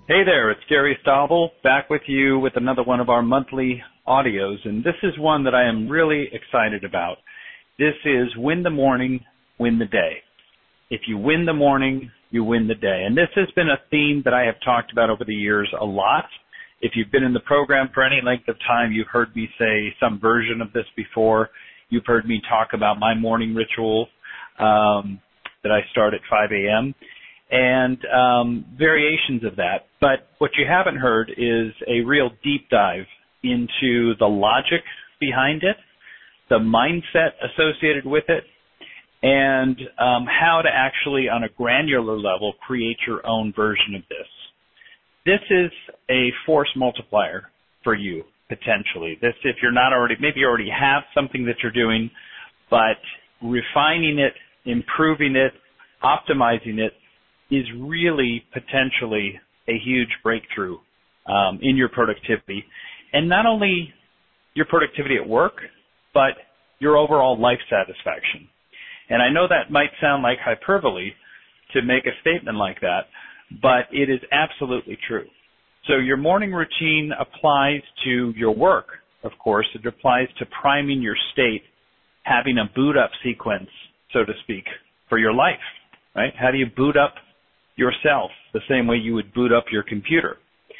Hey there, it's Gary Stabile back with you with another one of our monthly audios, and this is one that I am really excited about. This is Win the Morning, Win the Day. If you win the morning, you win the day. And this has been a theme that I have talked about over the years a lot. If you've been in the program for any length of time, you've heard me say some version of this before. You've heard me talk about my morning ritual that I start at 5 a.m. and variations of that. But what you haven't heard is a real deep dive into the logic behind it, the mindset associated with it, and how to actually, on a granular level, create your own version of this. This is a force multiplier for you, potentially. This, if you're not already, maybe you already have something that you're doing, but refining it, improving it, optimizing it, is really potentially a huge breakthrough in your productivity. And not only your productivity at work, but your overall life satisfaction. And I know that might sound like hyperbole to make a statement like that, but it is absolutely true. So your morning routine applies to your work, of course. It applies to priming your state, having a boot up sequence, so to speak, for your life, right? How do you boot up yourself the same way you would boot up your computer?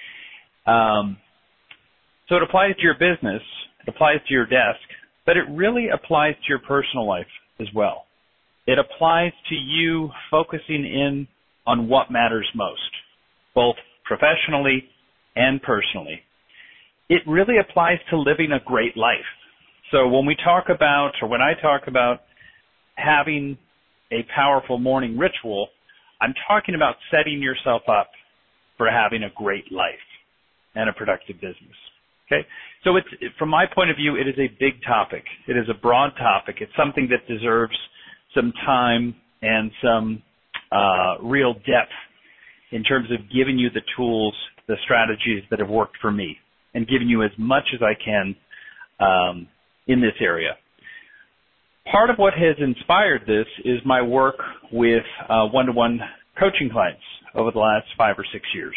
So it applies to your business, it applies to your desk, but it really applies to your personal life as well. It applies to you focusing in on what matters most, both professionally and personally. It really applies to living a great life. So when we talk about, or when I talk about having a powerful morning ritual, I'm talking about setting yourself up for having a great life and a productive business. Okay? So it's, from my point of view, it is a big topic. It is a broad topic. It's something that deserves some time and some real depth in terms of giving you the tools, the strategies that have worked for me, and giving you as much as I can in this area. Part of what has inspired this is my work with one-to-one coaching clients over the last 5 or 6 years.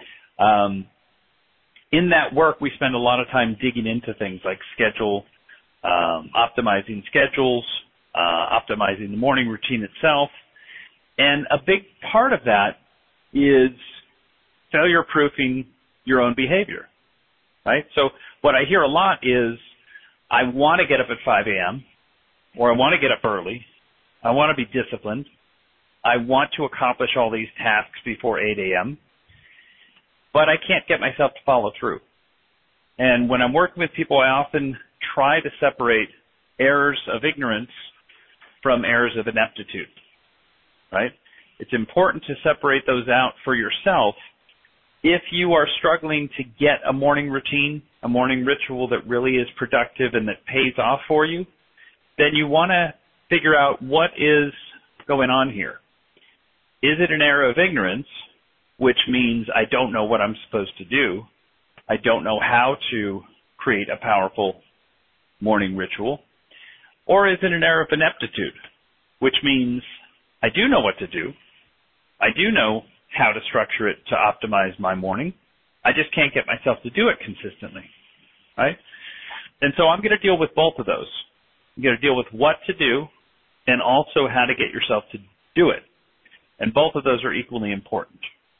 In that work, we spend a lot of time digging into things like schedule, optimizing schedules, optimizing the morning routine itself. And a big part of that is failure-proofing your own behavior, right? So what I hear a lot is, I want to get up at 5 a.m., or I want to get up early, I want to be disciplined, I want to accomplish all these tasks before 8 a.m., but I can't get myself to follow through. And when I'm working with people, I often try to separate errors of ignorance from errors of ineptitude, right? It's important to separate those out for yourself. If you are struggling to get a morning routine, a morning ritual that really is productive and that pays off for you, then you want to figure out what is going on here. Is it an error of ignorance, which means I don't know what I'm supposed to do, I don't know how to create a powerful morning ritual, or is it an error of ineptitude, which means I do know what to do, I do know how to structure it to optimize my morning, I just can't get myself to do it consistently, right? And so I'm going to deal with both of those. I'm going to deal with what to do and also how to get yourself to do it. And both of those are equally important.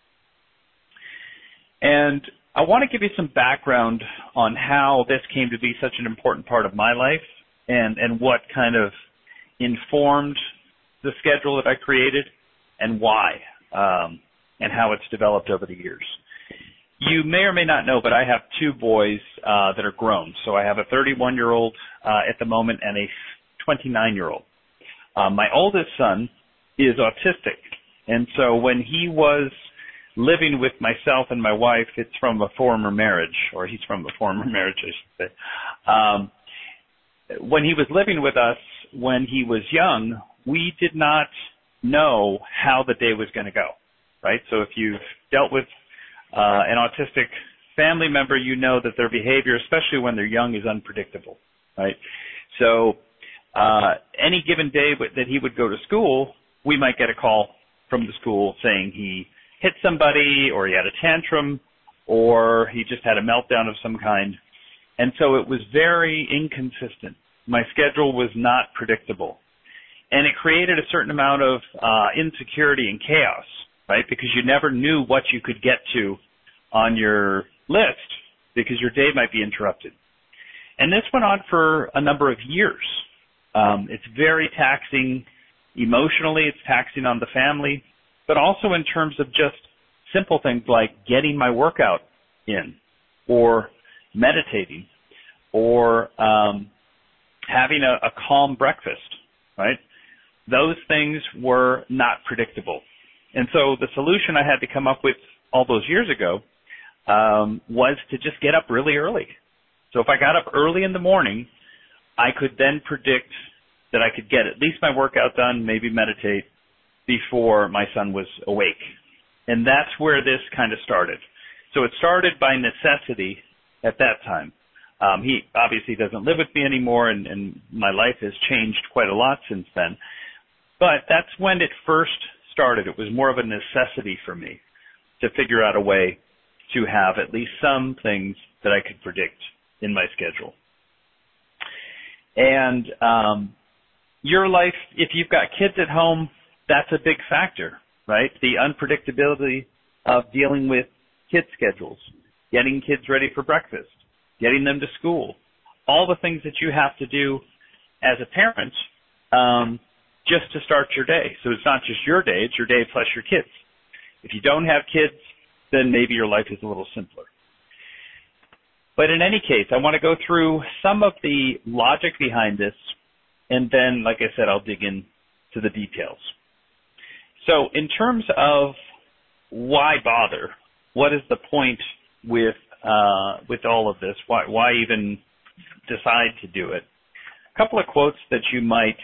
And I want to give you some background on how this came to be such an important part of my life and what kind of informed the schedule that I created and why, and how it's developed over the years. You may or may not know, but I have 2 boys that are grown. So I have a 31-year-old at the moment and a 29-year-old. My oldest son is autistic, and so when he was living with myself and my wife, it's from a former marriage, or he's from a former marriage, I should say. When he was living with us, when he was young, we did not know how the day was going to go, right? So if you've dealt with an autistic family member, you know that their behavior, especially when they're young, is unpredictable, right? So any given day that he would go to school, we might get a call from the school saying hit somebody, or he had a tantrum, or he just had a meltdown of some kind. And so it was very inconsistent. My schedule was not predictable. And it created a certain amount of insecurity and chaos, right? Because you never knew what you could get to on your list because your day might be interrupted. And this went on for a number of years. It's very taxing emotionally. It's taxing on the family, but also in terms of just simple things like getting my workout in, or meditating, or having a calm breakfast, right? Those things were not predictable. And so the solution I had to come up with all those years ago was to just get up really early. So if I got up early in the morning, I could then predict that I could get at least my workout done, maybe meditate before my son was awake. And that's where this kind of started. So it started by necessity at that time. He obviously doesn't live with me anymore, and my life has changed quite a lot since then. But that's when it first started. It was more of a necessity for me to figure out a way to have at least some things that I could predict in my schedule. And your life, if you've got kids at home, that's a big factor, right? The unpredictability of dealing with kids' schedules, getting kids ready for breakfast, getting them to school, all the things that you have to do as a parent just to start your day. So it's not just your day, it's your day plus your kids. If you don't have kids, then maybe your life is a little simpler. But in any case, I want to go through some of the logic behind this, and then, like I said, I'll dig into the details. So in terms of why bother, what is the point with all of this? Why even decide to do it? A couple of quotes that you might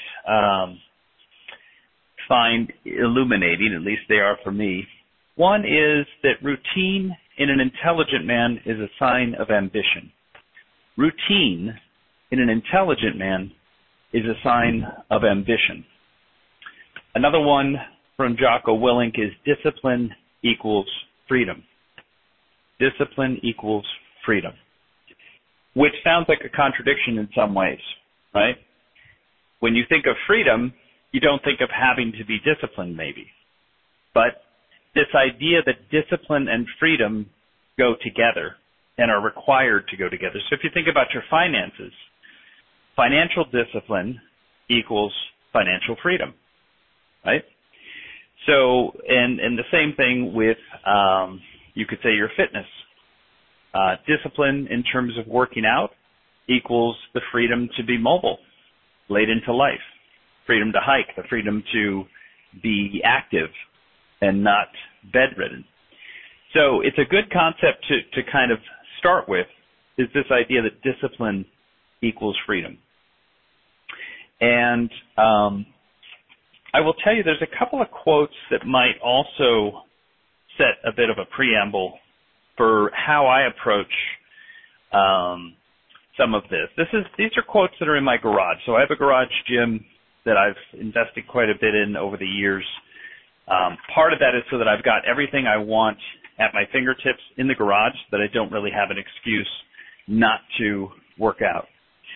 find illuminating, at least they are for me. One is that routine in an intelligent man is a sign of ambition. Routine in an intelligent man is a sign of ambition. Another one from Jocko Willink is discipline equals freedom. Discipline equals freedom, which sounds like a contradiction in some ways, right? When you think of freedom, you don't think of having to be disciplined maybe. But this idea that discipline and freedom go together and are required to go together. So if you think about your finances, financial discipline equals financial freedom, right? So, and the same thing with, you could say your fitness. Discipline in terms of working out equals the freedom to be mobile late into life, freedom to hike, the freedom to be active and not bedridden. So it's a good concept to kind of start with, is this idea that discipline equals freedom. And I will tell you there's a couple of quotes that might also set a bit of a preamble for how I approach some of this. These are quotes that are in my garage. So I have a garage gym that I've invested quite a bit in over the years. Part of that is so that I've got everything I want at my fingertips in the garage, that I don't really have an excuse not to work out.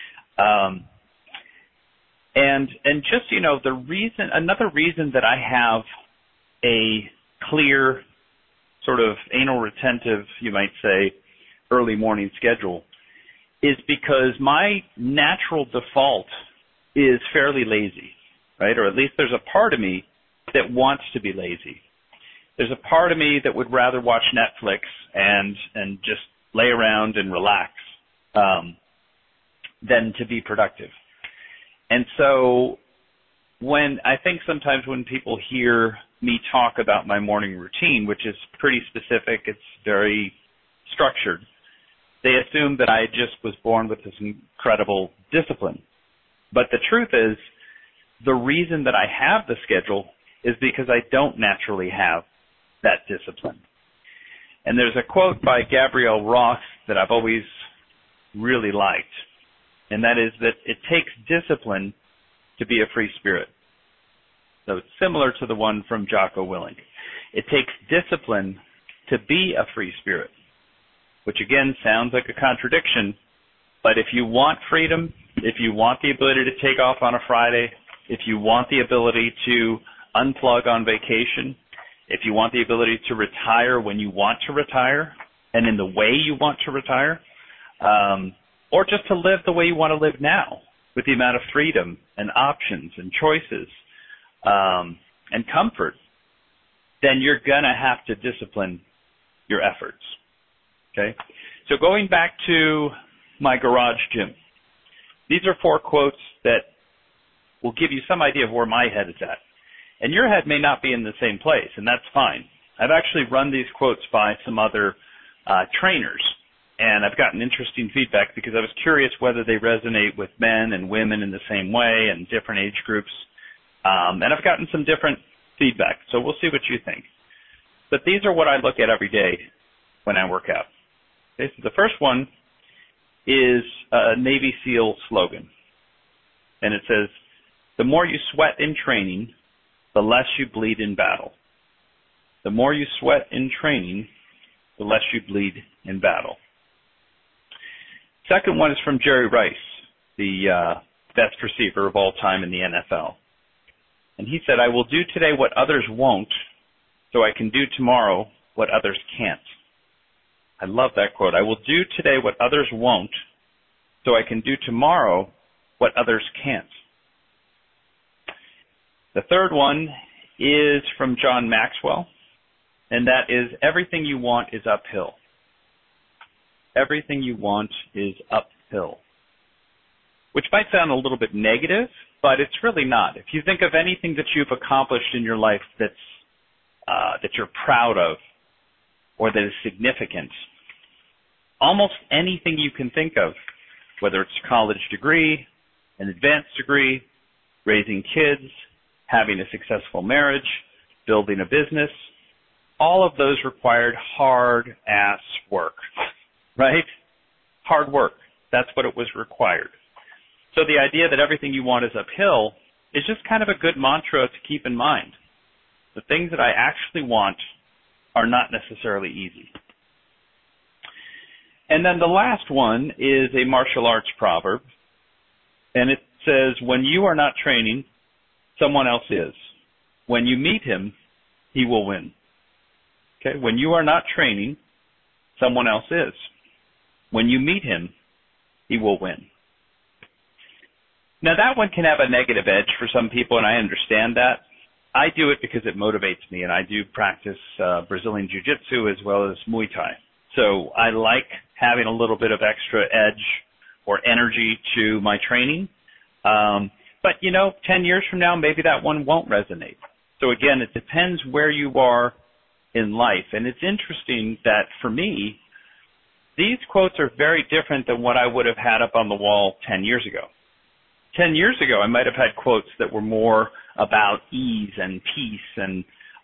And just, you know, another reason that I have a clear sort of anal retentive, you might say, early morning schedule is because my natural default is fairly lazy, right? Or at least there's a part of me that wants to be lazy. There's a part of me that would rather watch Netflix and just lay around and relax than to be productive. And so I think sometimes when people hear me talk about my morning routine, which is pretty specific, it's very structured, they assume that I just was born with this incredible discipline. But the truth is, the reason that I have the schedule is because I don't naturally have that discipline. And there's a quote by Gabrielle Roth that I've always really liked, and that is that it takes discipline to be a free spirit. So it's similar to the one from Jocko Willink. It takes discipline to be a free spirit, which again sounds like a contradiction, but if you want freedom, if you want the ability to take off on a Friday, if you want the ability to unplug on vacation, if you want the ability to retire when you want to retire and in the way you want to retire, or just to live the way you want to live now with the amount of freedom and options and choices and comfort, then you're going to have to discipline your efforts. Okay? So going back to my garage gym, these are 4 quotes that will give you some idea of where my head is at. And your head may not be in the same place, and that's fine. I've actually run these quotes by some other trainers, and I've gotten interesting feedback because I was curious whether they resonate with men and women in the same way and different age groups. And I've gotten some different feedback, so we'll see what you think. But these are what I look at every day when I work out. Okay, so the first one is a Navy SEAL slogan, and it says, "The more you sweat in training, the less you bleed in battle." The more you sweat in training, the less you bleed in battle. Second one is from Jerry Rice, the best receiver of all time in the NFL. And he said, "I will do today what others won't, so I can do tomorrow what others can't." I love that quote. I will do today what others won't, so I can do tomorrow what others can't. The third one is from John Maxwell, and that is, everything you want is uphill. Everything you want is uphill. Which might sound a little bit negative, but it's really not. If you think of anything that you've accomplished in your life that you're proud of or that is significant, almost anything you can think of, whether it's a college degree, an advanced degree, raising kids, having a successful marriage, building a business, all of those required hard-ass work, right? Hard work. That's what it was required. So the idea that everything you want is uphill is just kind of a good mantra to keep in mind. The things that I actually want are not necessarily easy. And then the last one is a martial arts proverb, and it says, "When you are not training, someone else is. When you meet him, he will win." Okay? When you are not training, someone else is. When you meet him, he will win. Now that one can have a negative edge for some people, and I understand that. I do it because it motivates me, and I do practice Brazilian Jiu-Jitsu as well as Muay Thai. So I like having a little bit of extra edge or energy to my training. But, 10 years from now, maybe that one won't resonate. So again, it depends where you are in life. And it's interesting that for me, these quotes are very different than what I would have had up on the wall 10 years ago. 10 years ago, I might have had quotes that were more about ease and peace and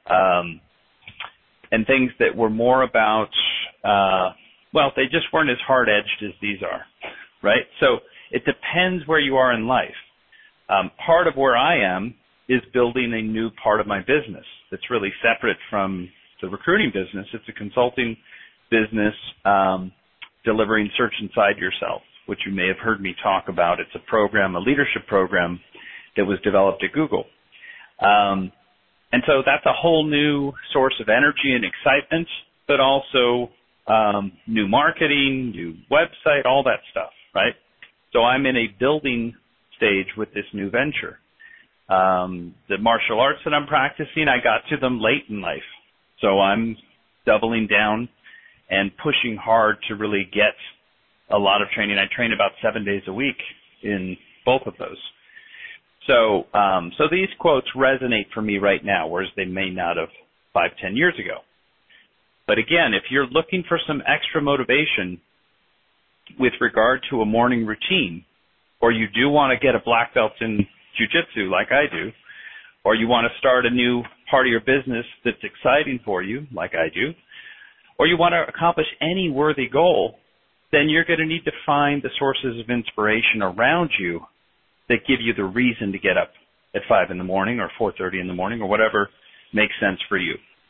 things that were more about, they just weren't as hard-edged as these are, right? So it depends where you are in life. Part of where I am is building a new part of my business that's really separate from the recruiting business. It's a consulting business delivering Search Inside Yourself, which you may have heard me talk about. It's a program, a leadership program that was developed at Google. And so that's a whole new source of energy and excitement, but also new marketing, new website, all that stuff, right? So I'm in a building stage with this new venture. The martial arts that I'm practicing, I got to them late in life. So I'm doubling down and pushing hard to really get a lot of training. I train about 7 days a week in both of those. So these quotes resonate for me right now, whereas they may not have 5-10 years ago. But again, if you're looking for some extra motivation with regard to a morning routine, or you do want to get a black belt in jiu-jitsu like I do, or you want to start a new part of your business that's exciting for you like I do, or you want to accomplish any worthy goal, then you're going to need to find the sources of inspiration around you that give you the reason to get up at 5 in the morning or 4:30 in the morning or whatever makes sense for you.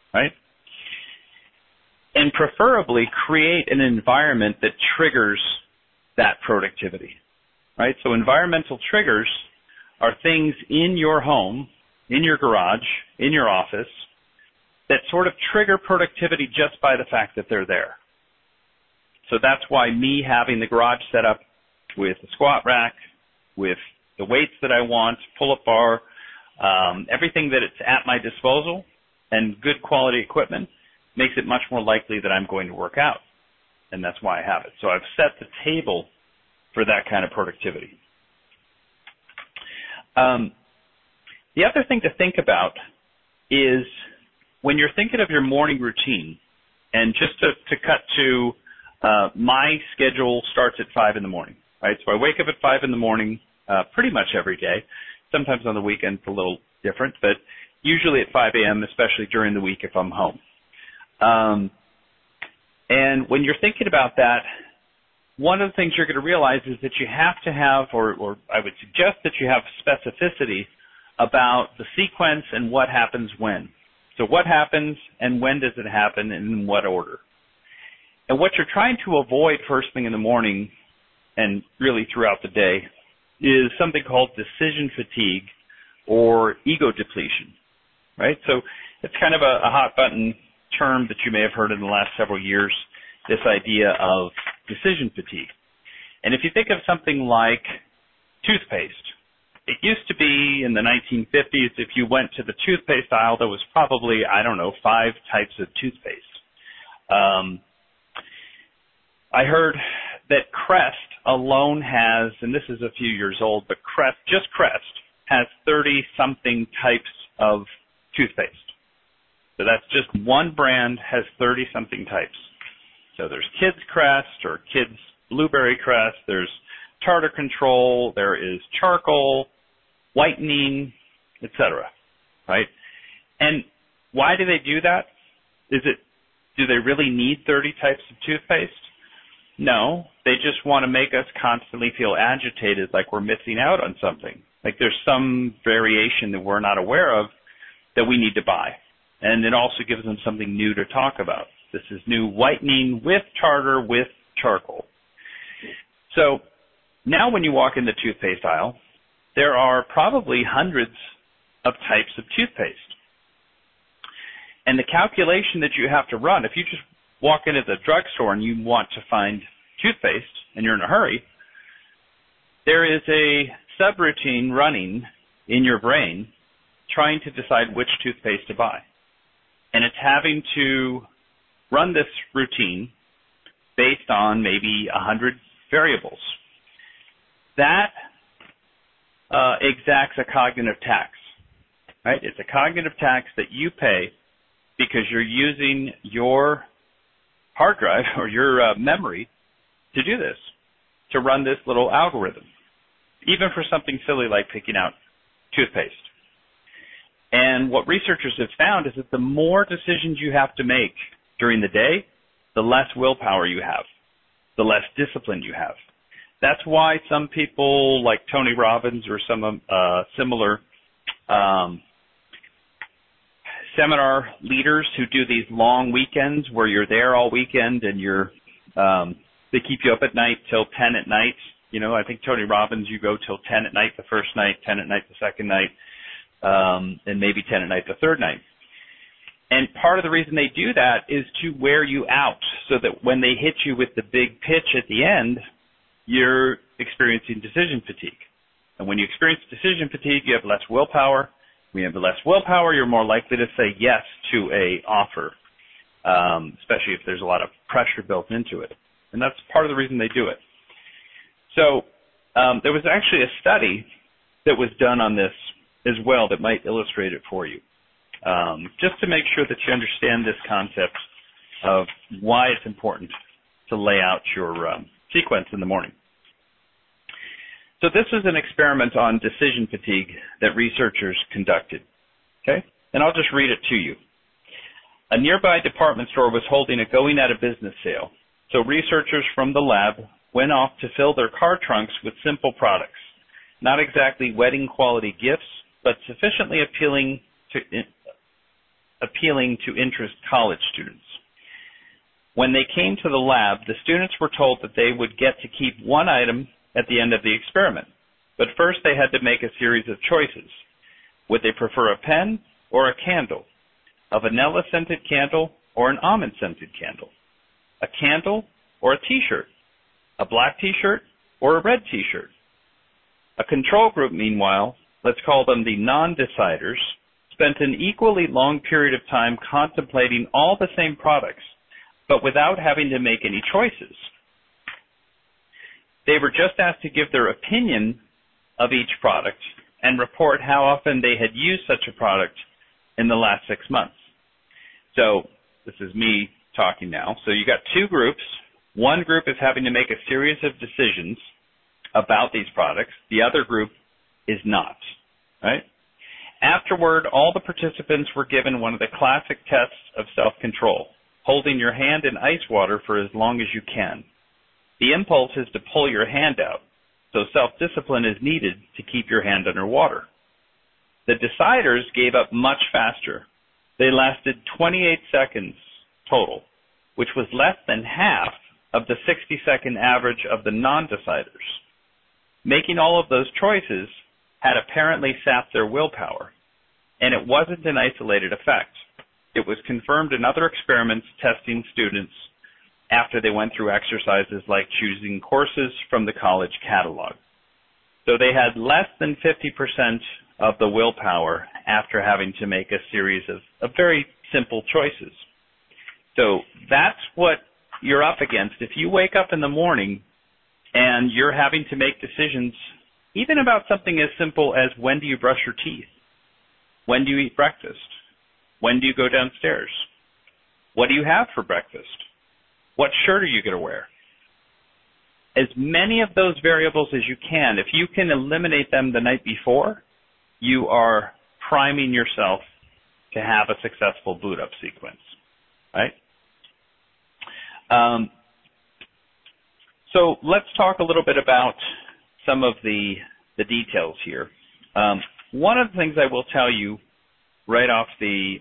right? And preferably create an environment that triggers that productivity, right? So environmental triggers are things in your home, in your garage, in your office, that sort of trigger productivity just by the fact that they're there. So that's why me having the garage set up with a squat rack, with the weights that I want, pull-up bar, everything that it's at my disposal, and good quality equipment makes it much more likely that I'm going to work out. And that's why I have it. So I've set the table for that kind of productivity. The other thing to think about is when you're thinking of your morning routine, and just to cut to my schedule starts at 5 in the morning, right? So I wake up at 5 in the morning pretty much every day. Sometimes on the weekend it's a little different, but usually at 5 a.m., especially during the week if I'm home. And when you're thinking about that, one of the things you're going to realize is that you have to have, or I would suggest that you have specificity about the sequence and what happens when. So what happens and when does it happen and in what order? And what you're trying to avoid first thing in the morning and really throughout the day is something called decision fatigue or ego depletion, right? So it's kind of a hot button term that you may have heard in the last several years, this idea of decision fatigue. And if you think of something like toothpaste, it used to be in the 1950s, if you went to the toothpaste aisle, there was probably, 5 types of toothpaste. I heard that Crest alone has, and this is a few years old, but Crest has 30-something types of toothpaste. So that's just one brand has 30-something types. So there's Kids Crest or Kids Blueberry Crest. There's Tartar Control. There is charcoal, whitening, etc. Right? And why do they do that? Do they really need 30 types of toothpaste? No, they just want to make us constantly feel agitated like we're missing out on something. Like there's some variation that we're not aware of that we need to buy. And it also gives them something new to talk about. This is new whitening with tartar with charcoal. So now when you walk in the toothpaste aisle, there are probably hundreds of types of toothpaste. And the calculation that you have to run, if you just walk into the drugstore and you want to find toothpaste and you're in a hurry, there is a subroutine running in your brain trying to decide which toothpaste to buy. And it's having to run this routine based on maybe 100 variables. That exacts a cognitive tax, right? It's a cognitive tax that you pay because you're using your hard drive or your memory to do this, to run this little algorithm, even for something silly like picking out toothpaste. And what researchers have found is that the more decisions you have to make during the day, the less willpower you have, the less discipline you have. That's why some people like Tony Robbins or some similar seminar leaders who do these long weekends where you're there all weekend and they keep you up at night till 10 at night. I think Tony Robbins, you go till 10 at night the first night, 10 at night the second night, and maybe 10 at night the third night. And part of the reason they do that is to wear you out so that when they hit you with the big pitch at the end, you're experiencing decision fatigue. And when you experience decision fatigue, you have less willpower. When you have less willpower, you're more likely to say yes to a offer, especially if there's a lot of pressure built into it. And that's part of the reason they do it. So there was actually a study that was done on this as well that might illustrate it for you, just to make sure that you understand this concept of why it's important to lay out your sequence in the morning. So this is an experiment on decision fatigue that researchers conducted, okay? And I'll just read it to you. A nearby department store was holding a going-out-of-business sale, so researchers from the lab went off to fill their car trunks with simple products, not exactly wedding-quality gifts, but sufficiently appealing appealing to interest college students. When they came to the lab, the students were told that they would get to keep one item at the end of the experiment. But first they had to make a series of choices. Would they prefer a pen or a candle? A vanilla-scented candle or an almond-scented candle? A candle or a t-shirt? A black t-shirt or a red t-shirt? A control group, meanwhile, let's call them the non-deciders, spent an equally long period of time contemplating all the same products, but without having to make any choices. They were just asked to give their opinion of each product and report how often they had used such a product in the last 6 months. So this is me talking now. So you got two groups. One group is having to make a series of decisions about these products. The other group is not, right? Afterward, all the participants were given one of the classic tests of self-control, holding your hand in ice water for as long as you can. The impulse is to pull your hand out, so self-discipline is needed to keep your hand underwater. The deciders gave up much faster. They lasted 28 seconds total, which was less than half of the 60-second average of the non-deciders. Making all of those choices had apparently sapped their willpower, and it wasn't an isolated effect. It was confirmed in other experiments testing students after they went through exercises like choosing courses from the college catalog. So they had less than 50% of the willpower after having to make a series of very simple choices. So that's what you're up against. If you wake up in the morning and you're having to make decisions, even about something as simple as when do you brush your teeth? When do you eat breakfast? When do you go downstairs? What do you have for breakfast? What shirt are you going to wear? As many of those variables as you can, if you can eliminate them the night before, you are priming yourself to have a successful boot up sequence, right? So let's talk a little bit about some of the details here. One of the things I will tell you right off the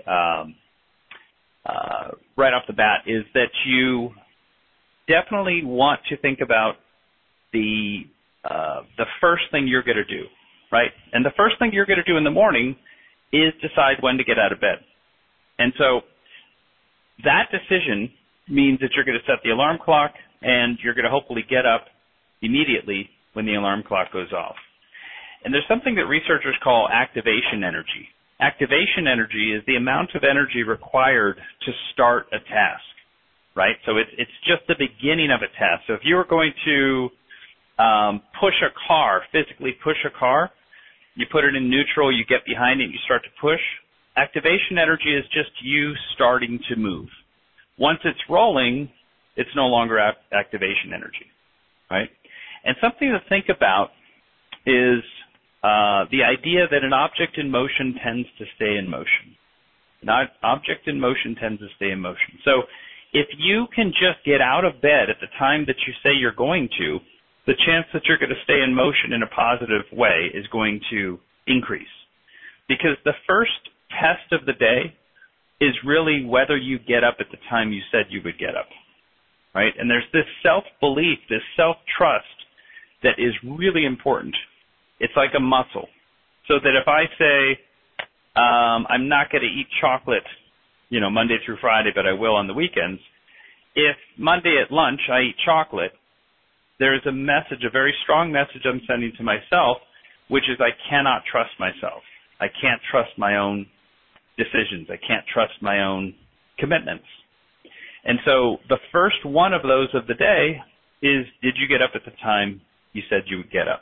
bat is that you definitely want to think about the first thing you're going to do, right? And the first thing you're going to do in the morning is decide when to get out of bed. And so that decision means that you're going to set the alarm clock and you're going to hopefully get up immediately when the alarm clock goes off. And there's something that researchers call activation energy. Activation energy is the amount of energy required to start a task, right? So it's just the beginning of a task. So if you were going to push a car, physically push a car, you put it in neutral, you get behind it, you start to push. Activation energy is just you starting to move. Once it's rolling, it's no longer activation energy, right? And something to think about is the idea that an object in motion tends to stay in motion. An object in motion tends to stay in motion. So if you can just get out of bed at the time that you say you're going to, the chance that you're going to stay in motion in a positive way is going to increase. Because the first test of the day is really whether you get up at the time you said you would get up, right? And there's this self-belief, this self-trust that is really important. It's like a muscle. So that if I say, I'm not going to eat chocolate, Monday through Friday, but I will on the weekends, if Monday at lunch I eat chocolate, there's a message, a very strong message I'm sending to myself, which is I cannot trust myself. I can't trust my own decisions. I can't trust my own commitments. And so the first one of those of the day is, did you get up at the time you said you would get up?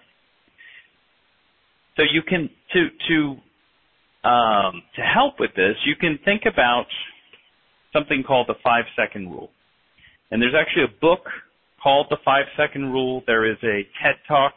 So you can, to help with this, you can think about something called the 5-second rule. And there's actually a book called the 5-second rule. There is a TED Talk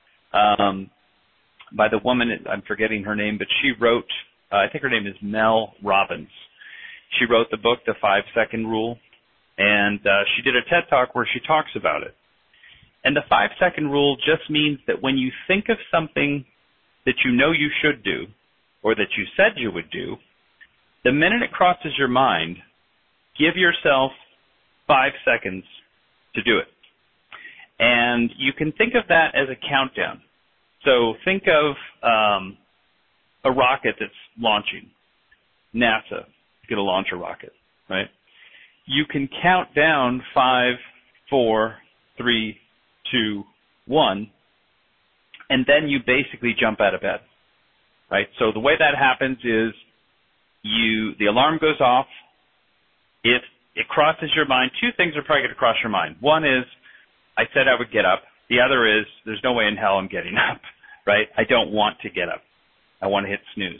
by the woman, I'm forgetting her name, but she wrote, I think her name is Mel Robbins. She wrote the book, The 5-Second Rule, and she did a TED Talk where she talks about it. And the 5-second rule just means that when you think of something that you know you should do or that you said you would do, The minute it crosses your mind, give yourself 5 seconds to do it. And you can think of that as a countdown. So think of a rocket that's launching. NASA is going to launch a rocket, right? You can count down 5, 4, 3, 2, 1, and then you basically jump out of bed, right? So the way that happens is the alarm goes off. If it crosses your mind, 2 things are probably going to cross your mind. One is, I said I would get up. The other is, there's no way in hell I'm getting up, right? I don't want to get up. I want to hit snooze.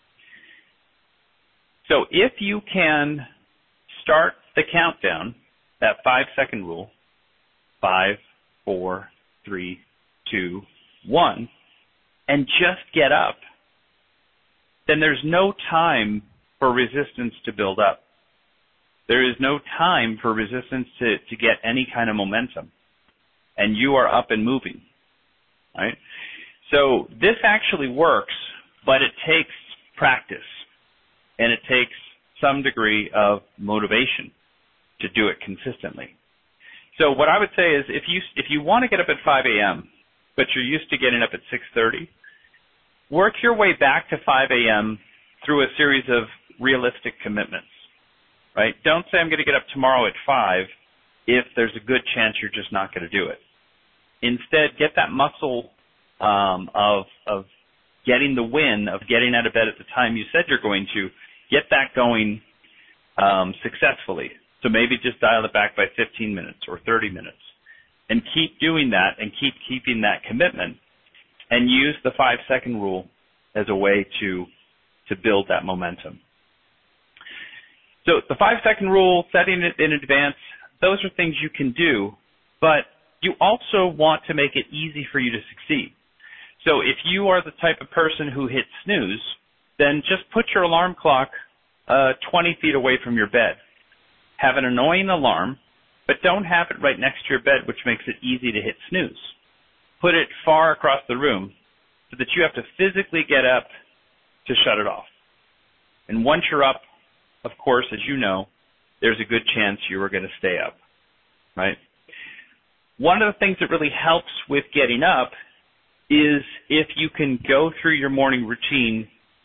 So if you can start the countdown, that 5-second rule, 5, 4, 3, 2, 1, and just get up, then there's no time for resistance to build up. There is no time for resistance to get any kind of momentum. And you are up and moving, right? So this actually works, but it takes practice, and it takes some degree of motivation to do it consistently. So what I would say is, if you want to get up at 5 a.m., but you're used to getting up at 6:30, work your way back to 5 a.m. through a series of realistic commitments, right? Don't say I'm going to get up tomorrow at 5 if there's a good chance you're just not going to do it. Instead, get that muscle of getting the win, of getting out of bed at the time you said you're going to, get that going successfully. So maybe just dial it back by 15 minutes or 30 minutes. And keep doing that and keep keeping that commitment, and use the 5-second rule as a way to build that momentum. So the 5-second rule, setting it in advance, those are things you can do, but you also want to make it easy for you to succeed. So if you are the type of person who hits snooze, then just put your alarm clock 20 feet away from your bed. Have an annoying alarm, but don't have it right next to your bed, which makes it easy to hit snooze. Put it far across the room so that you have to physically get up to shut it off. And once you're up, of course, as you know, there's a good chance you are going to stay up, right? One of the things that really helps with getting up is if you can go through your morning routine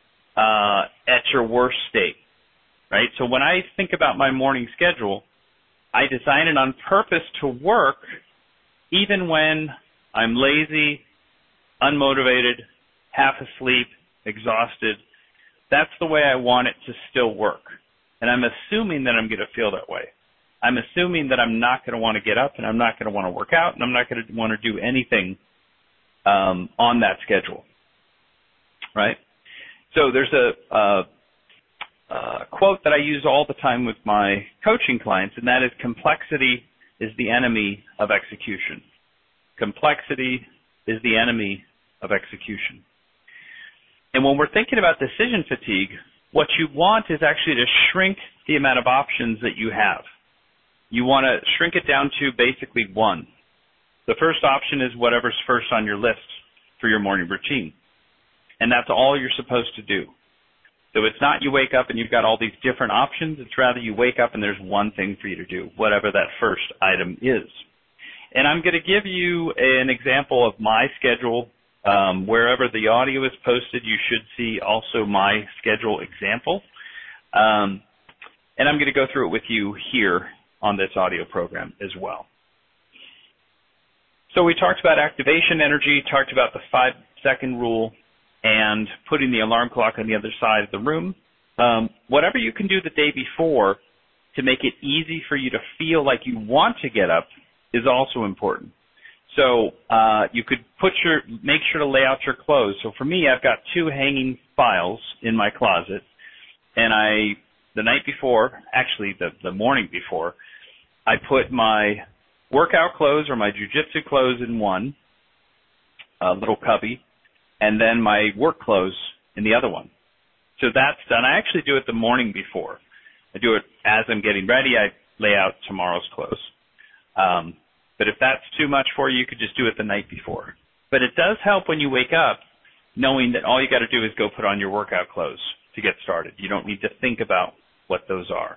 at your worst state, right? So when I think about my morning schedule, I design it on purpose to work even when I'm lazy, unmotivated, half asleep, exhausted. That's the way I want it to still work. And I'm assuming that I'm going to feel that way. I'm assuming that I'm not going to want to get up, and I'm not going to want to work out, and I'm not going to want to do anything on that schedule, right? So there's a quote that I use all the time with my coaching clients, and that is, complexity is the enemy of execution. Complexity is the enemy of execution. And when we're thinking about decision fatigue, what you want is actually to shrink the amount of options that you have. You want to shrink it down to basically one. The first option is whatever's first on your list for your morning routine. And that's all you're supposed to do. So it's not you wake up and you've got all these different options. It's rather you wake up and there's one thing for you to do, whatever that first item is. And I'm going to give you an example of my schedule. Wherever the audio is posted, you should see also my schedule example. And I'm going to go through it with you here on this audio program as well. So we talked about activation energy, talked about the 5-second rule, and putting the alarm clock on the other side of the room. Whatever you can do the day before to make it easy for you to feel like you want to get up is also important. So you could make sure to lay out your clothes. So for me, I've got 2 hanging files in my closet, and the night before, actually the morning before, I put my workout clothes or my jiu-jitsu clothes in one little cubby, and then my work clothes in the other one. So that's done. I actually do it the morning before. I do it as I'm getting ready. I lay out tomorrow's clothes. But if that's too much for you, you could just do it the night before. But it does help when you wake up knowing that all you got to do is go put on your workout clothes to get started. You don't need to think about what those are.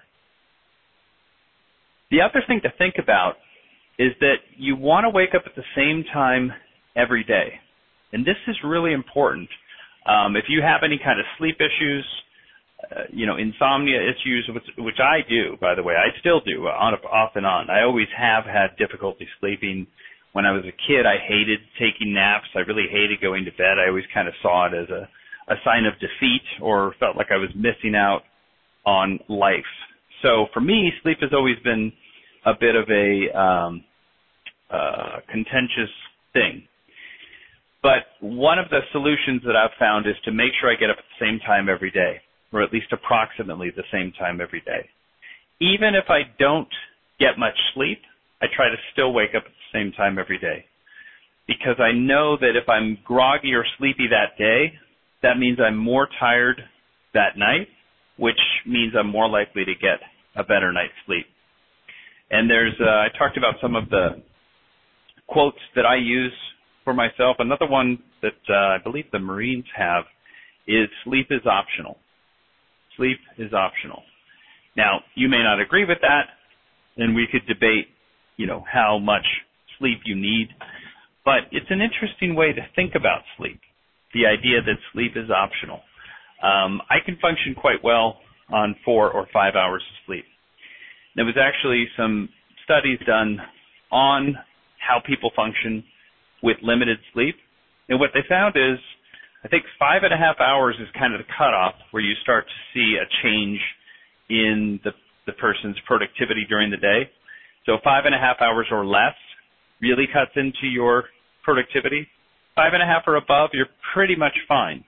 The other thing to think about is that you want to wake up at the same time every day. And this is really important. If you have any kind of sleep issues, insomnia issues, which I do, by the way, I still do, off and on. I always have had difficulty sleeping. When I was a kid, I hated taking naps. I really hated going to bed. I always kind of saw it as a sign of defeat or felt like I was missing out on life. So for me, sleep has always been a bit of a contentious thing. But one of the solutions that I've found is to make sure I get up at the same time every day, or at least approximately the same time every day. Even if I don't get much sleep, I try to still wake up at the same time every day. Because I know that if I'm groggy or sleepy that day, that means I'm more tired that night, which means I'm more likely to get a better night's sleep. And I talked about some of the quotes that I use for myself. Another one that I believe the Marines have is sleep is optional. Sleep is optional. Now, you may not agree with that, and we could debate, how much sleep you need, but it's an interesting way to think about sleep, the idea that sleep is optional. I can function quite well on 4 or 5 hours of sleep. There was actually some studies done on how people function with limited sleep, and what they found is, I think 5.5 hours is kind of the cutoff where you start to see a change in the person's productivity during the day. So 5.5 hours or less really cuts into your productivity. 5.5 or above, you're pretty much fine.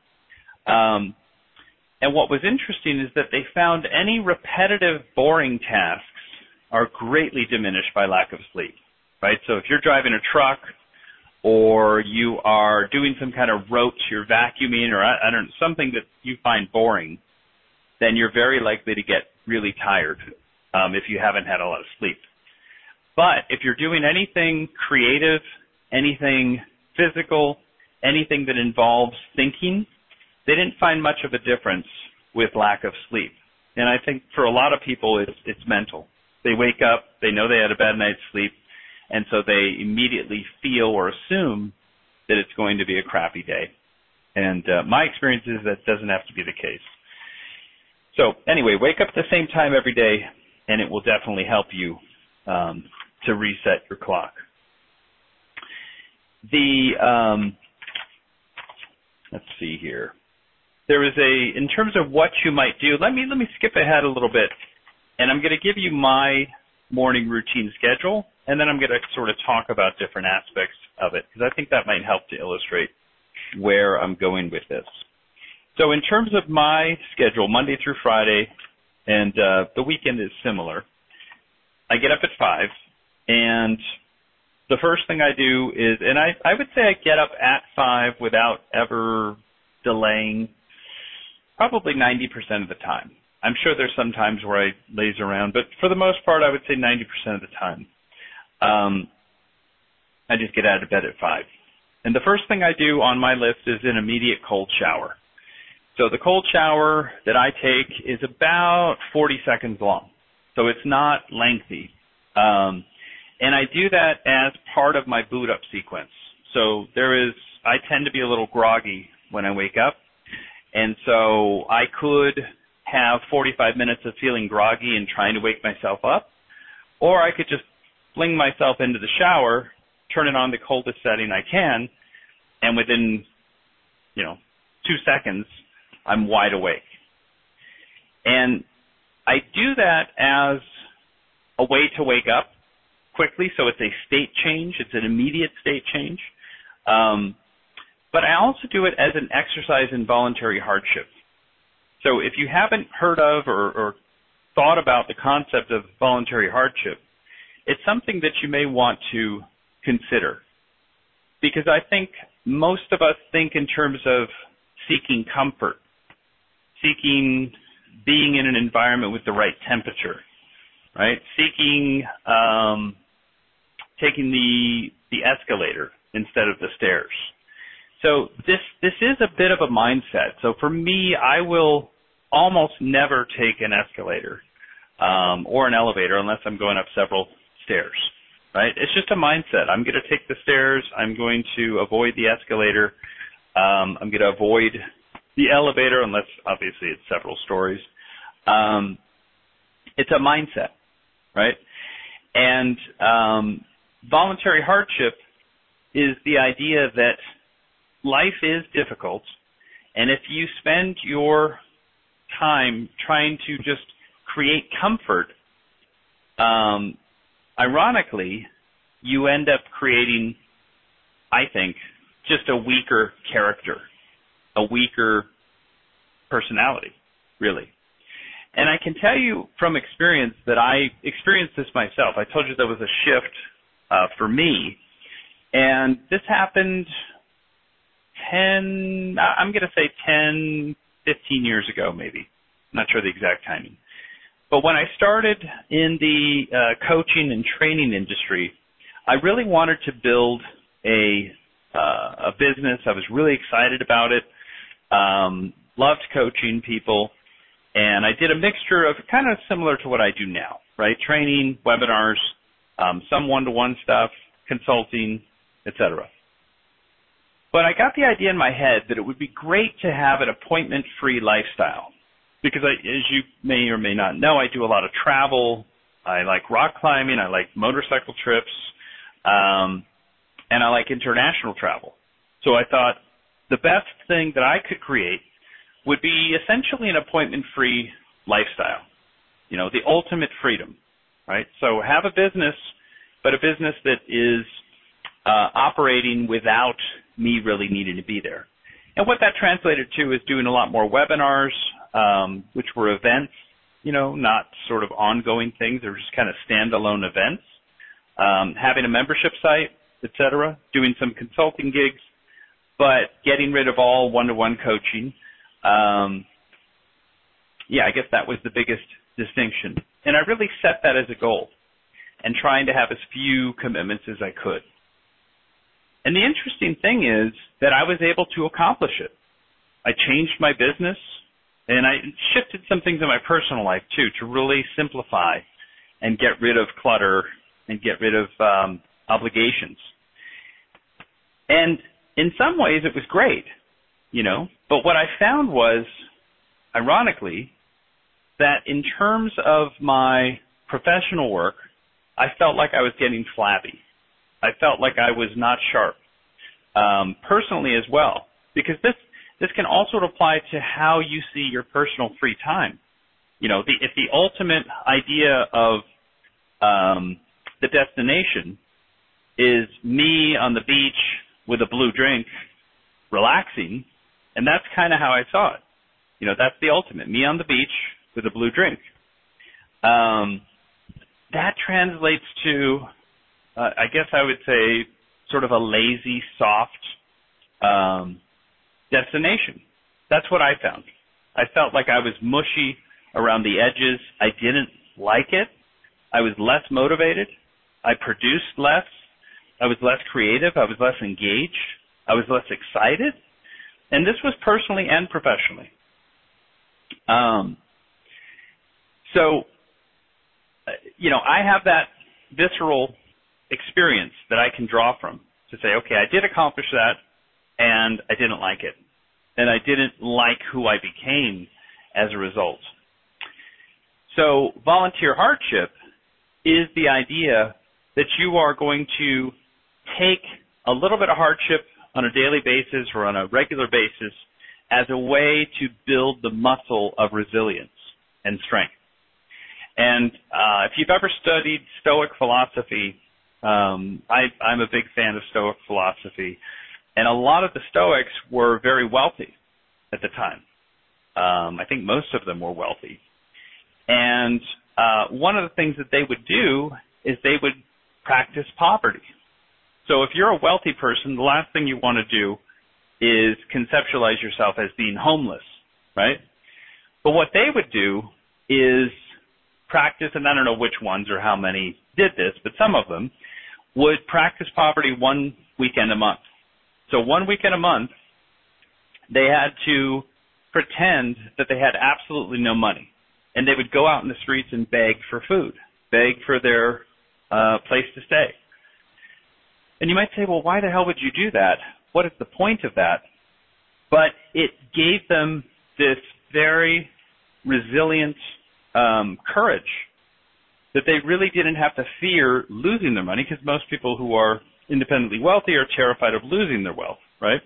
And what was interesting is that they found any repetitive, boring tasks are greatly diminished by lack of sleep, right? So if you're driving a truck or you are doing some kind of rote, you're vacuuming or something that you find boring, then you're very likely to get really tired if you haven't had a lot of sleep. But if you're doing anything creative, anything physical, anything that involves thinking, they didn't find much of a difference with lack of sleep. And I think for a lot of people, it's mental. They wake up, they know they had a bad night's sleep, and so they immediately feel or assume that it's going to be a crappy day. And my experience is that doesn't have to be the case. So anyway, wake up at the same time every day, and it will definitely help you to reset your clock. Let's see here. There is in terms of what you might do, let me skip ahead a little bit, and I'm going to give you my morning routine schedule, and then I'm going to sort of talk about different aspects of it, because I think that might help to illustrate where I'm going with this. So in terms of my schedule, Monday through Friday, and the weekend is similar, I get up at 5, and the first thing I do is, and I would say I get up at 5 without ever delaying probably 90% of the time. I'm sure there's some times where I laze around, but for the most part, I would say 90% of the time. I just get out of bed at 5. And the first thing I do on my list is an immediate cold shower. So the cold shower that I take is about 40 seconds long. So it's not lengthy. And I do that as part of my boot up sequence. So I tend to be a little groggy when I wake up. And so I could have 45 minutes of feeling groggy and trying to wake myself up, or I could just fling myself into the shower, turn it on the coldest setting I can, and within, 2 seconds, I'm wide awake. And I do that as a way to wake up quickly, so it's a state change. It's an immediate state change. But I also do it as an exercise in voluntary hardship. So if you haven't heard of or thought about the concept of voluntary hardship, it's something that you may want to consider. Because I think most of us think in terms of seeking comfort, seeking being in an environment with the right temperature, right? Seeking taking the escalator instead of the stairs. So this is a bit of a mindset. So for me, I will almost never take an escalator or an elevator unless I'm going up several stairs, right? It's just a mindset. I'm going to take the stairs. I'm going to avoid the escalator. I'm going to avoid the elevator unless, obviously, it's several stories. It's a mindset, right? And voluntary hardship is the idea that life is difficult, and if you spend your time trying to just create comfort, ironically, you end up creating, I think, just a weaker character, a weaker personality, really. And I can tell you from experience that I experienced this myself. I told you there was a shift for me, and this happened I'm going to say 10, 15 years ago maybe. I'm not sure the exact timing. But when I started in the coaching and training industry, I really wanted to build a business. I was really excited about it, loved coaching people, and I did a mixture of kind of similar to what I do now, right? Training, webinars, some one-to-one stuff, consulting, etc. But I got the idea in my head that it would be great to have an appointment-free lifestyle because, as you may or may not know, I do a lot of travel. I like rock climbing. I like motorcycle trips. And I like international travel. So I thought the best thing that I could create would be essentially an appointment-free lifestyle, the ultimate freedom, right? So have a business, but a business that is operating without me really needing to be there. And what that translated to is doing a lot more webinars, which were events, not sort of ongoing things. They were just kind of standalone events, having a membership site, etc., doing some consulting gigs, but getting rid of all one-to-one coaching. I guess that was the biggest distinction. And I really set that as a goal and trying to have as few commitments as I could. And the interesting thing is that I was able to accomplish it. I changed my business, and I shifted some things in my personal life, too, to really simplify and get rid of clutter and get rid of obligations. And in some ways, it was great, But what I found was, ironically, that in terms of my professional work, I felt like I was getting flabby. I felt like I was not sharp, personally as well, because this can also apply to how you see your personal free time. If the ultimate idea of the destination is me on the beach with a blue drink, relaxing, and that's kind of how I saw it. That's the ultimate, me on the beach with a blue drink. That translates to I guess I would say sort of a lazy, soft destination. That's what I found. I felt like I was mushy around the edges. I didn't like it. I was less motivated. I produced less. I was less creative. I was less engaged. I was less excited. And this was personally and professionally. I have that visceral experience that I can draw from to say, okay, I did accomplish that, and I didn't like it. And I didn't like who I became as a result. So volunteer hardship is the idea that you are going to take a little bit of hardship on a daily basis or on a regular basis as a way to build the muscle of resilience and strength. And if you've ever studied Stoic philosophy, I'm a big fan of Stoic philosophy, and a lot of the Stoics were very wealthy at the time. I think most of them were wealthy. And one of the things that they would do is they would practice poverty. So if you're a wealthy person, the last thing you want to do is conceptualize yourself as being homeless, right? But what they would do is practice, and I don't know which ones or how many did this, but some of them would practice poverty one weekend a month. So one weekend a month, they had to pretend that they had absolutely no money, and they would go out in the streets and beg for food, beg for their place to stay. And you might say, well, why the hell would you do that? What is the point of that? But it gave them this very resilient courage that they really didn't have to fear losing their money, because most people who are independently wealthy are terrified of losing their wealth, right?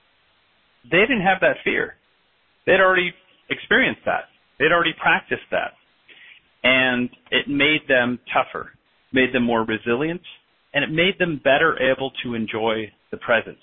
They didn't have that fear. They'd already experienced that. They'd already practiced that. And it made them tougher, made them more resilient, and it made them better able to enjoy the present.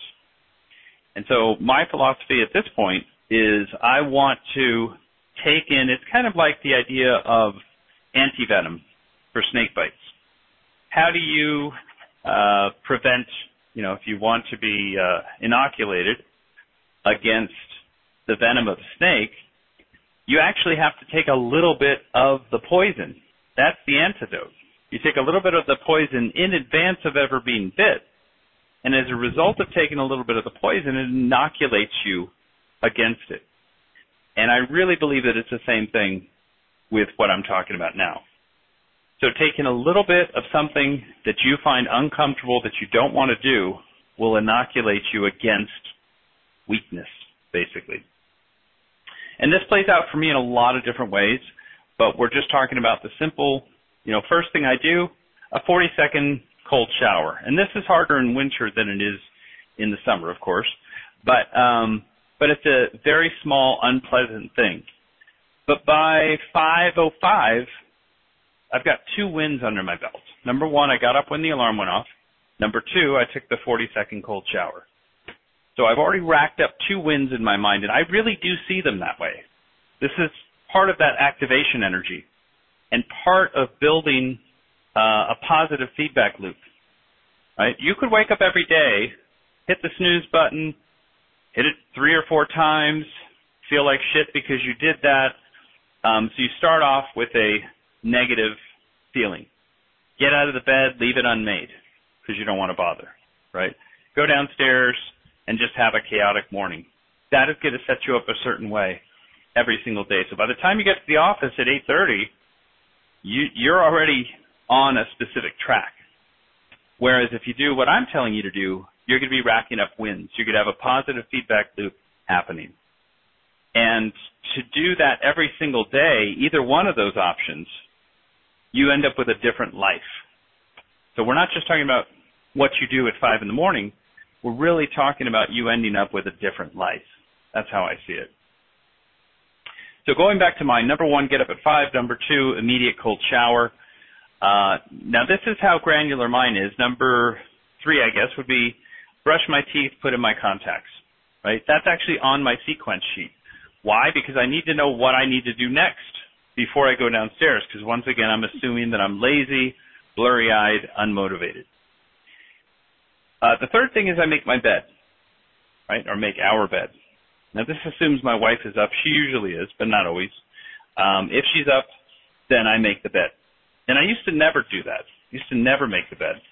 And so my philosophy at this point is I want to take in, it's kind of like the idea of antivenom for snake bites. How do you prevent, if you want to be inoculated against the venom of a snake, you actually have to take a little bit of the poison. That's the antidote. You take a little bit of the poison in advance of ever being bit, and as a result of taking a little bit of the poison, it inoculates you against it. And I really believe that it's the same thing with what I'm talking about now. So taking a little bit of something that you find uncomfortable, that you don't want to do, will inoculate you against weakness, basically. And this plays out for me in a lot of different ways, but we're just talking about the simple, first thing I do, a 40-second cold shower. And this is harder in winter than it is in the summer, of course, but it's a very small, unpleasant thing. But by 5:05, I've got 2 wins under my belt. Number 1, I got up when the alarm went off. Number 2, I took the 40-second cold shower. So I've already racked up 2 wins in my mind, and I really do see them that way. This is part of that activation energy and part of building a positive feedback loop, right? You could wake up every day, hit the snooze button, hit it 3 or 4 times, feel like shit because you did that. So you start off with a negative feeling. Get out of the bed, leave it unmade because you don't want to bother, right? Go downstairs and just have a chaotic morning. That is going to set you up a certain way every single day. So by the time you get to the office at 8:30, you're already on a specific track. Whereas if you do what I'm telling you to do, you're going to be racking up wins. You're going to have a positive feedback loop happening. And to do that every single day, either one of those options, you end up with a different life. So we're not just talking about what you do at 5 in the morning. We're really talking about you ending up with a different life. That's how I see it. So going back to my number 1, get up at 5. Number 2, immediate cold shower. Now this is how granular mine is. Number 3, I guess, would be brush my teeth, put in my contacts. Right? That's actually on my sequence sheet. Why? Because I need to know what I need to do next before I go downstairs. Because once again, I'm assuming that I'm lazy, blurry-eyed, unmotivated. The third thing is I make my bed, right, or make our bed. Now, this assumes my wife is up. She usually is, but not always. If she's up, then I make the bed. And I used to never do that. I used to never make the bed.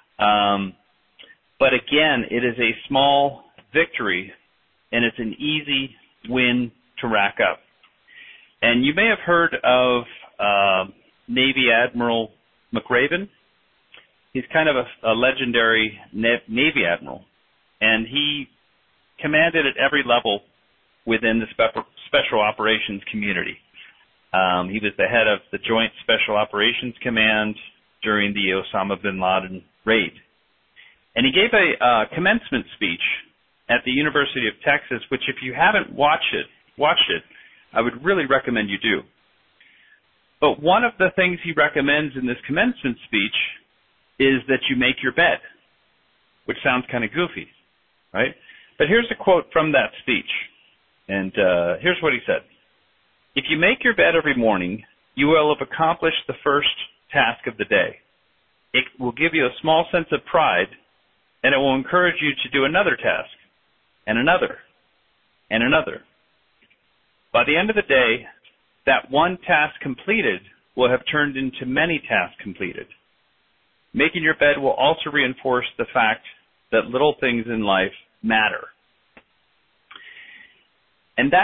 But again, it is a small victory, and it's an easy win to rack up. And you may have heard of Navy Admiral McRaven. He's kind of a legendary Navy admiral, and he commanded at every level within the Special Operations community. He was the head of the Joint Special Operations Command during the Osama bin Laden raid. And he gave a commencement speech at the University of Texas, which if you haven't watched it, I would really recommend you do. But one of the things he recommends in this commencement speech is that you make your bed, which sounds kind of goofy, right? But here's a quote from that speech, and here's what he said. If you make your bed every morning, you will have accomplished the first task of the day. It will give you a small sense of pride, and it will encourage you to do another task, and another, and another. By the end of the day, that one task completed will have turned into many tasks completed. Making your bed will also reinforce the fact that little things in life matter. And that's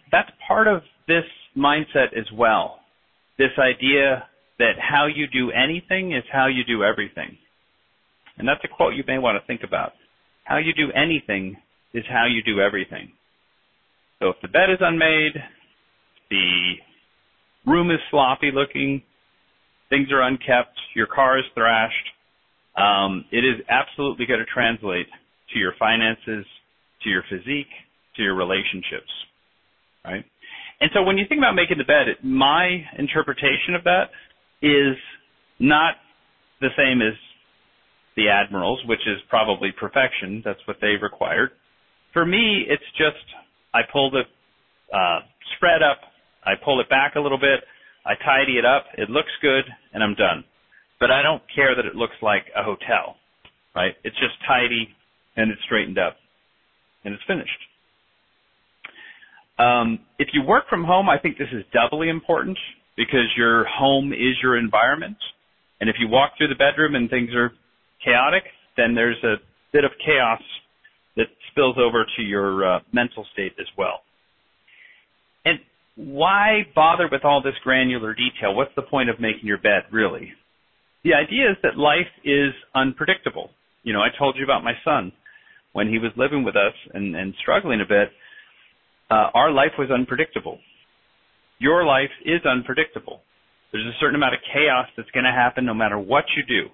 that's part of this mindset as well. This idea that how you do anything is how you do everything. And that's a quote you may want to think about. How you do anything is how you do everything. So if the bed is unmade, the room is sloppy looking, things are unkept, your car is thrashed, it is absolutely going to translate to your finances, to your physique, to your relationships, right? And so when you think about making the bed, my interpretation of that is not the same as the Admirals, which is probably perfection. That's what they required. For me, it's just I pull the spread up, I pull it back a little bit, I tidy it up, it looks good, and I'm done. But I don't care that it looks like a hotel, right? It's just tidy, and it's straightened up, and it's finished. If you work from home, I think this is doubly important because your home is your environment. And if you walk through the bedroom and things are chaotic, then there's a bit of chaos that spills over to your mental state as well. And why bother with all this granular detail? What's the point of making your bed, really? The idea is that life is unpredictable. You know, I told you about my son. When he was living with us and struggling a bit, our life was unpredictable. Your life is unpredictable. There's a certain amount of chaos that's going to happen no matter what you do.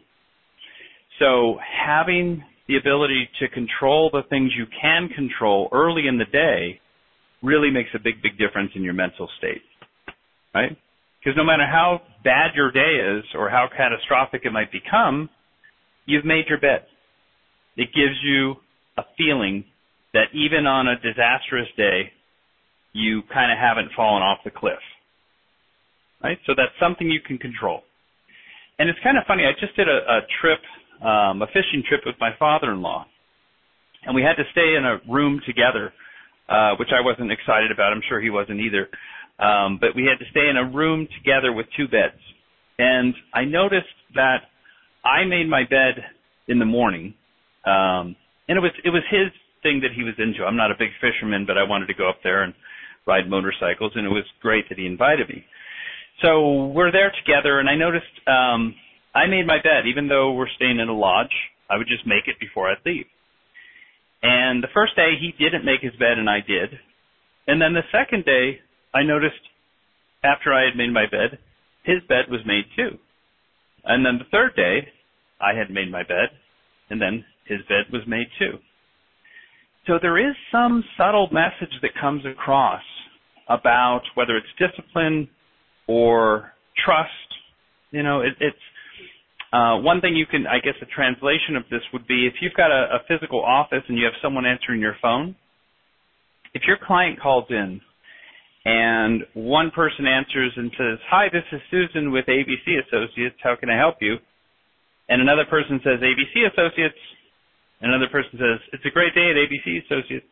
So having the ability to control the things you can control early in the day really makes a big, big difference in your mental state, right? Because no matter how bad your day is or how catastrophic it might become, you've made your bed. It gives you a feeling that even on a disastrous day, you kind of haven't fallen off the cliff, right? So that's something you can control. And it's kind of funny. I just did a trip, a fishing trip with my father-in-law, and we had to stay in a room together, which I wasn't excited about. I'm sure he wasn't either. But we had to stay in a room together with two beds. And I noticed that I made my bed in the morning, and it was his thing that he was into. I'm not a big fisherman, but I wanted to go up there and ride motorcycles, and it was great that he invited me. So we're there together, and I noticed I made my bed. Even though we're staying in a lodge, I would just make it before I'd leave. And the first day, he didn't make his bed, and I did. And then the second day, I noticed after I had made my bed, his bed was made too. And then the third day, I had made my bed, and then his bed was made too. So there is some subtle message that comes across about whether it's discipline or trust. You know, it's one thing you can, I guess a translation of this would be if you've got a physical office and you have someone answering your phone, if your client calls in and one person answers and says, "Hi, this is Susan with ABC Associates. How can I help you?" And another person says, "ABC Associates." And another person says, "It's a great day at ABC Associates."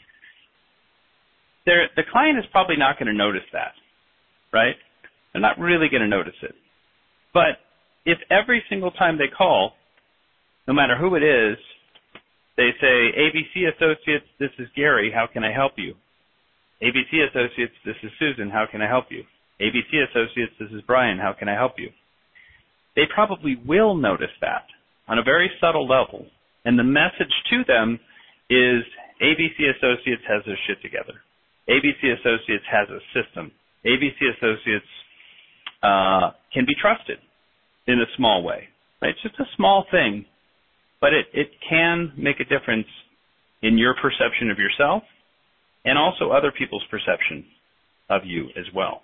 The client is probably not going to notice that, right? They're not really going to notice it. But if every single time they call, no matter who it is, they say, "ABC Associates, this is Gary. How can I help you?" "ABC Associates, this is Susan. How can I help you?" "ABC Associates, this is Brian. How can I help you?" They probably will notice that on a very subtle level. And the message to them is ABC Associates has their shit together. ABC Associates has a system. ABC Associates can be trusted in a small way. Right? It's just a small thing, but it can make a difference in your perception of yourself and also other people's perception of you as well.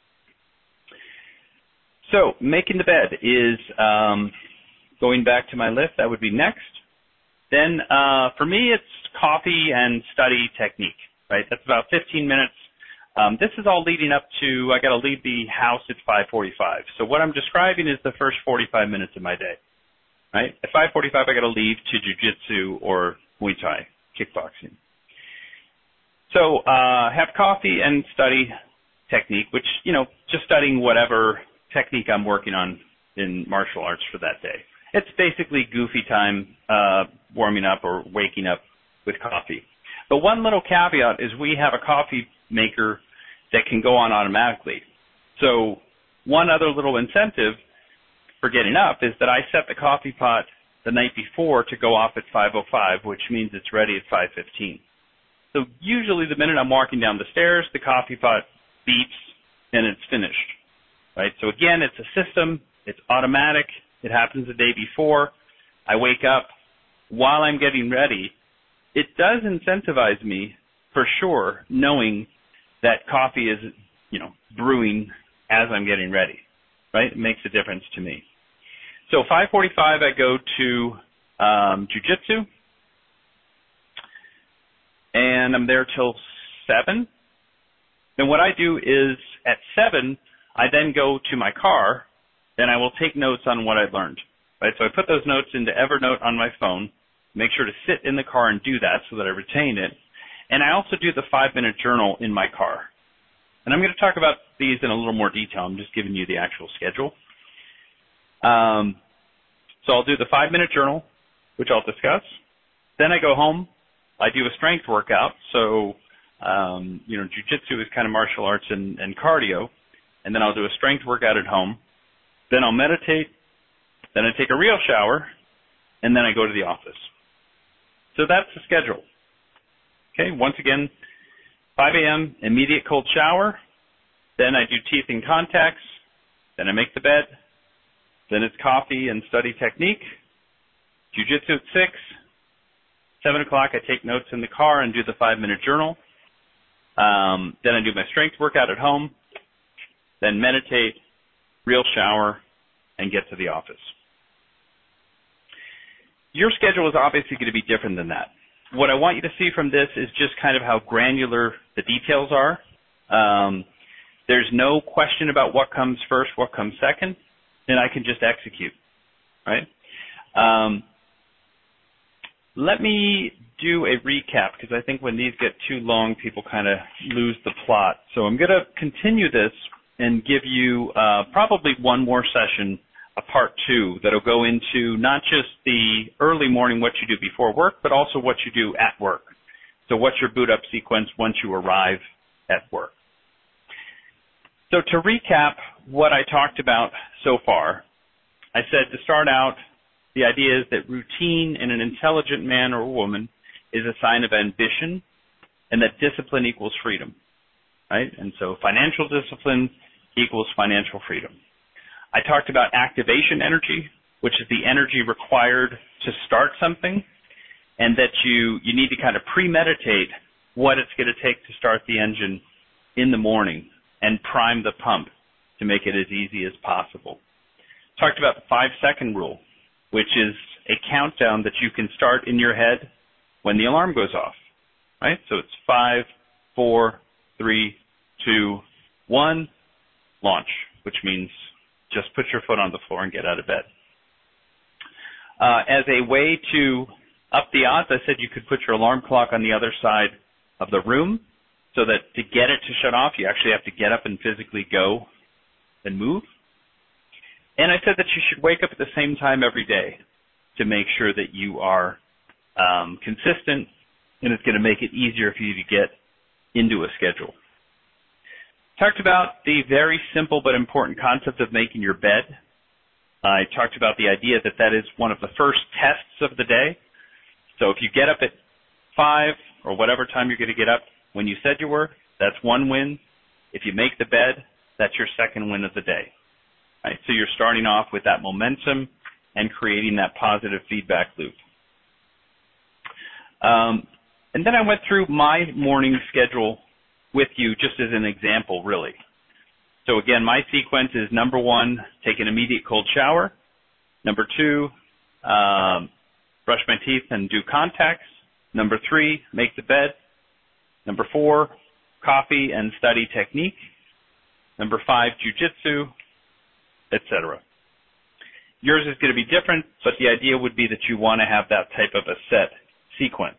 So making the bed is going back to my list. That would be next. Then for me, it's coffee and study technique, right? That's about 15 minutes. This is all leading up to, I got to leave the house at 5:45. So what I'm describing is the first 45 minutes of my day, right? At 5:45, I got to leave to jiu-jitsu or Muay Thai, kickboxing. So have coffee and study technique, which, just studying whatever technique I'm working on in martial arts for that day. It's basically goofy time, warming up or waking up with coffee. But one little caveat is we have a coffee maker that can go on automatically. So one other little incentive for getting up is that I set the coffee pot the night before to go off at 5:05, which means it's ready at 5:15. So usually the minute I'm walking down the stairs, the coffee pot beeps and it's finished, right? So again, it's a system. It's automatic. It happens the day before. I wake up while I'm getting ready. It does incentivize me for sure, knowing that coffee is, brewing as I'm getting ready, right? It makes a difference to me. So 5:45, I go to jiu-jitsu, and I'm there till 7. And what I do is at 7, I then go to my car, and I will take notes on what I've learned, right? So I put those notes into Evernote on my phone, make sure to sit in the car and do that so that I retain it. And I also do the 5-minute journal in my car. And I'm going to talk about these in a little more detail. I'm just giving you the actual schedule. So I'll do the 5-minute journal, which I'll discuss. Then I go home. I do a strength workout. So, jiu-jitsu is kind of martial arts and cardio. And then I'll do a strength workout at home. Then I'll meditate. Then I take a real shower. And then I go to the office. So that's the schedule. Okay, once again, 5 a.m., immediate cold shower. Then I do teeth and contacts. Then I make the bed. Then it's coffee and study technique. Jiu-jitsu at 6. 7 o'clock, I take notes in the car and do the 5-minute journal. Then I do my strength workout at home. Then meditate, real shower, and get to the office. Your schedule is obviously going to be different than that. What I want you to see from this is just kind of how granular the details are. There's no question about what comes first, what comes second, and I can just execute, right? Let me do a recap, because I think when these get too long, people kind of lose the plot. So I'm going to continue this and give you probably one more session, a part 2, that'll go into not just the early morning, what you do before work, but also what you do at work. So what's your boot up sequence once you arrive at work? So to recap what I talked about so far, I said to start out, the idea is that routine in an intelligent man or woman is a sign of ambition, and that discipline equals freedom, right? And so financial discipline equals financial freedom. I talked about activation energy, which is the energy required to start something, and that you need to kind of premeditate what it's going to take to start the engine in the morning and prime the pump to make it as easy as possible. Talked about the 5-second rule, which is a countdown that you can start in your head when the alarm goes off, right? So it's 5, 4, 3, 2, 1, launch, which means just put your foot on the floor and get out of bed. As a way to up the odds, I said you could put your alarm clock on the other side of the room, so that to get it to shut off, you actually have to get up and physically go and move. And I said that you should wake up at the same time every day to make sure that you are consistent, and it's going to make it easier for you to get into a schedule. Talked about the very simple but important concept of making your bed. I talked about the idea that that is one of the first tests of the day. So if you get up at 5 or whatever time you're going to get up when you said you were, that's one win. If you make the bed, that's your second win of the day. Right? So you're starting off with that momentum and creating that positive feedback loop. And then I went through my morning schedule with you just as an example, really. So again, my sequence is number 1, take an immediate cold shower. Number 2, brush my teeth and do contacts. Number 3, make the bed. Number 4, coffee and study technique. Number 5, jiu-jitsu, etc. Yours is going to be different, but the idea would be that you want to have that type of a set sequence.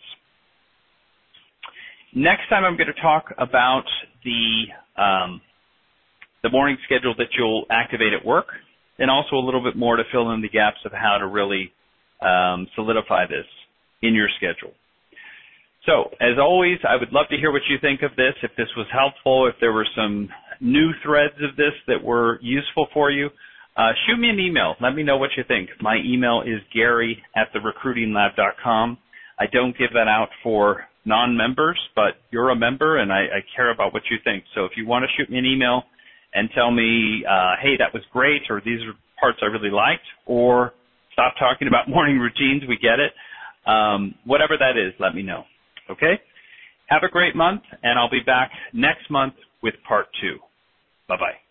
Next time I'm going to talk about the morning schedule that you'll activate at work, and also a little bit more to fill in the gaps of how to really solidify this in your schedule. So, as always, I would love to hear what you think of this, if this was helpful, if there were some new threads of this that were useful for you. Shoot me an email. Let me know what you think. My email is gary@therecruitinglab.com. I don't give that out for non-members, but you're a member, and I care about what you think. So if you want to shoot me an email and tell me, hey, that was great, or these are parts I really liked, or stop talking about morning routines, we get it. Whatever that is, let me know. Okay? Have a great month, and I'll be back next month with part 2. Bye-bye.